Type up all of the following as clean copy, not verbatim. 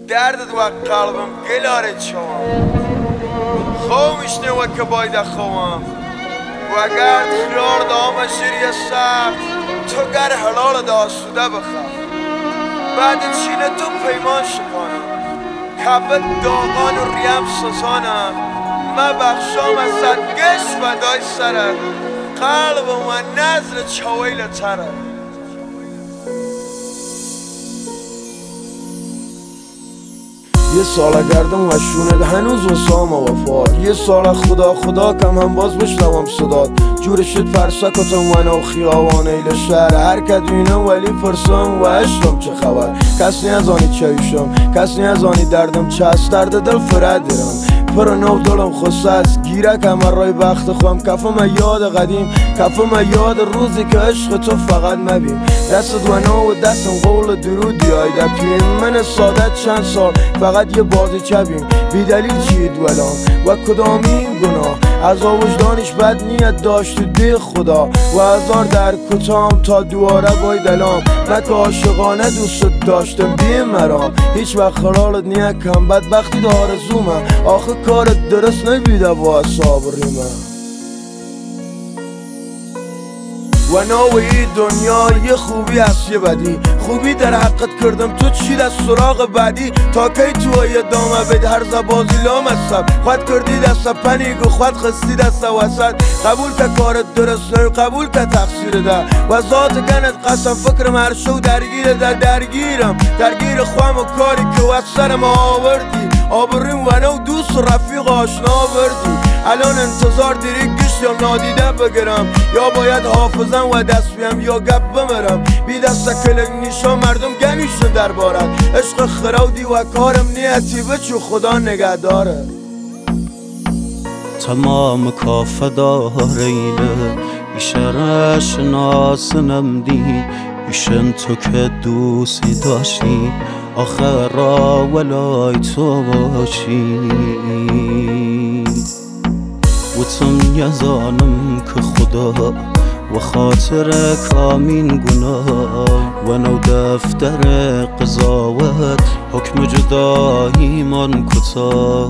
دردت و قلبم گلاره چوام خومشنه و که باید خوام و اگر خیار دام شیری سخت تو گر حلال داسوده بخواه بعد چینه تو پیمان شکنم کبت داغان و ریم سزانم ما بخشام از صد گشت و دای سره قلب و نظر چویل تره یه سال گردم و شونت هنوز وسام و وفاد یه سال خدا کم هم باز بشنوم صدات جور شد فرسکتم و نو خیابان ایل شهر هر کدوینه ولی پرسم و اشتم چه خبر کس نیازانی چایشم کس نیازانی دردم چه از درد دل فرد دیرم پر نو دلم خصه است گیرک همه رای بخت خوام کفم یاد قدیم کفم یاد روزی که عشق تو فقط مبین دستت و نو و دستم قول درودی آیده پیم من ساده چند سال فقط یه بازی چبیم بی دلیل چید ولام و کدامین گناه از وجدانش بد نیت داشت دی خدا و هزار در کتام تا دواره بای دلام مک عاشقانه دوست داشتم بی مرام هیچ وقت خلالت نیت کم بدبختی داره زومه آخه کارت درست نبیده با اصاب ریمه و نوعی دنیا یه خوبی هست یه بدی خوبی در حقت کردم تو چی دست سراغ بعدی تا کی تو یه دامه بید هر زبازی لام هستم خود کردی دست پنیگو خود خستی دست وسط قبول که کارت درست نو قبول که تقصیر ده و ذات گنت قسم فکرم هر شو درگیره ده درگیر خوام و کاری که وقت سرم آوردی آبریم و نو دوست و رفیق آشنا آوردی الان انتظار دیری گشتم نادیده بگیرم یا باید حافظم و دست بیم یا گپ بمرم بی دست کلک نیشا مردم گمیشن در بارد عشق خراودی و کارم نیتی بچو خدا نگه داره تمام کافه داره اینه ایشه شناسنم دی ایشن تو که دوستی داشتی آخر را ولای تو باشی و تم یزانم که خدا و خاطر کامین گناه و نو دفتر قضاوت حکم جدایی من کتا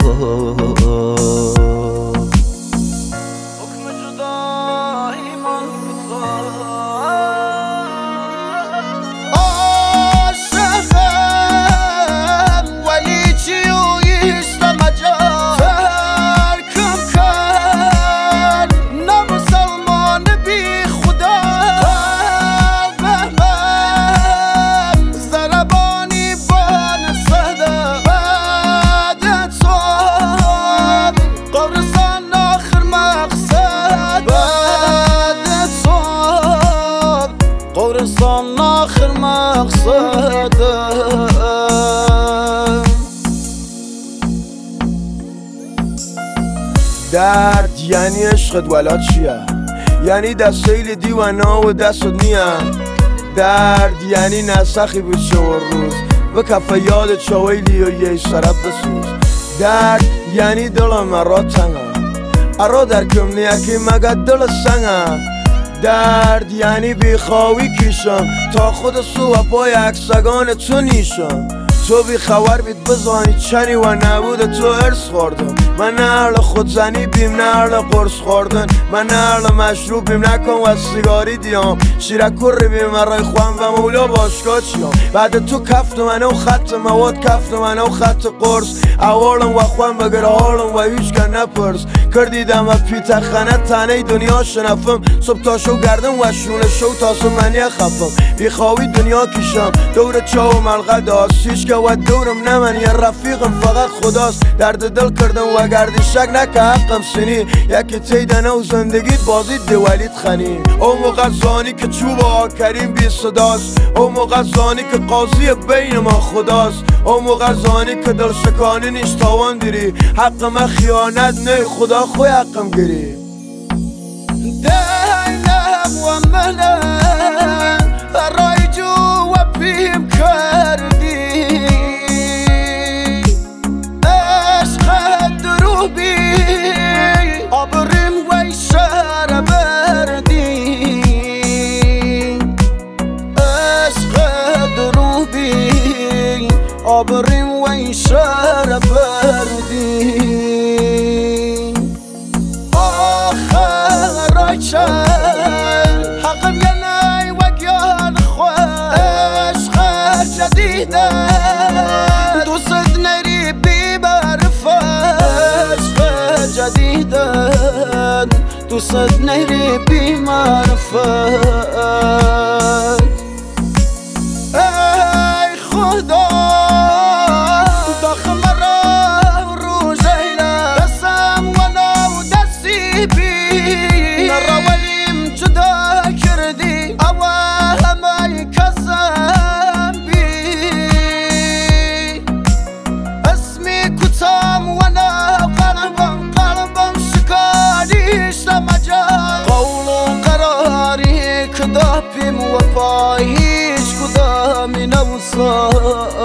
قرصان آخر مقصده درد یعنی عشقت ولا چیه یعنی دستیل دیوانا و دستت نیه درد یعنی نسخی بود شو روز و کفه یاد چویلی و یه سرب بسوز درد یعنی دلم مرا تنگه ارا در کم نیکی مگه دل سنگه درد یعنی بیخواهی کشم تا خود سو و پای عکسگان تو نیشم تو بی خبر بید بزانی چنی و نبود تو ارس خوردم من نه اهل خودزنی بیم نه اهل قرص خوردن من نه اهل مشروب بیم نکن و سیگاری دیام شیرکور بیم مرای خوام و مولا باشگاه چیام بعد تو کفت منو خط مواد کفت منو خط قرص اولم و خوام بگر حالم و هیچ که نپرس کردیدم و پیت خانه تنه دنیا شنفم صبح تا شو گردم و شونه شو تاسو منی خفم بیخواهی دنیا کشم دور چاو ملغه داست هیچ که و دورم نمن یه رفیقم فقط خداست درد دل کردم و گردی شک نکه حقم سنی یکی تیدنه و زندگیت بازید دولیت خنی او موقع زانی که چوب آکریم بی صداست او موقع زانی که قاضی بین ما خداست او موقع زانی که دل شکانی نیش تاوان دیری حق من خیانت نه خدا خوی حقم گیری دینم و منم رای جو و پیم کردی عشق درو بی آبریم و شهر بردی عشق درو بی آبریم و ویشر بردی آخر رایچل حقم ینای وگیان خواه عشق جدیده دوست نری بی معرفت عشق جدیده دوست نری بی معرفت ای خدا داخل مرا رو زیره دستم و نو دستی بی نراولیم جدا کردی او همه کسم بی اسمی کتام و نه قلبم شکاریش نمجا قول و قراری کدا پیم و پای هیچ کدامی نوسا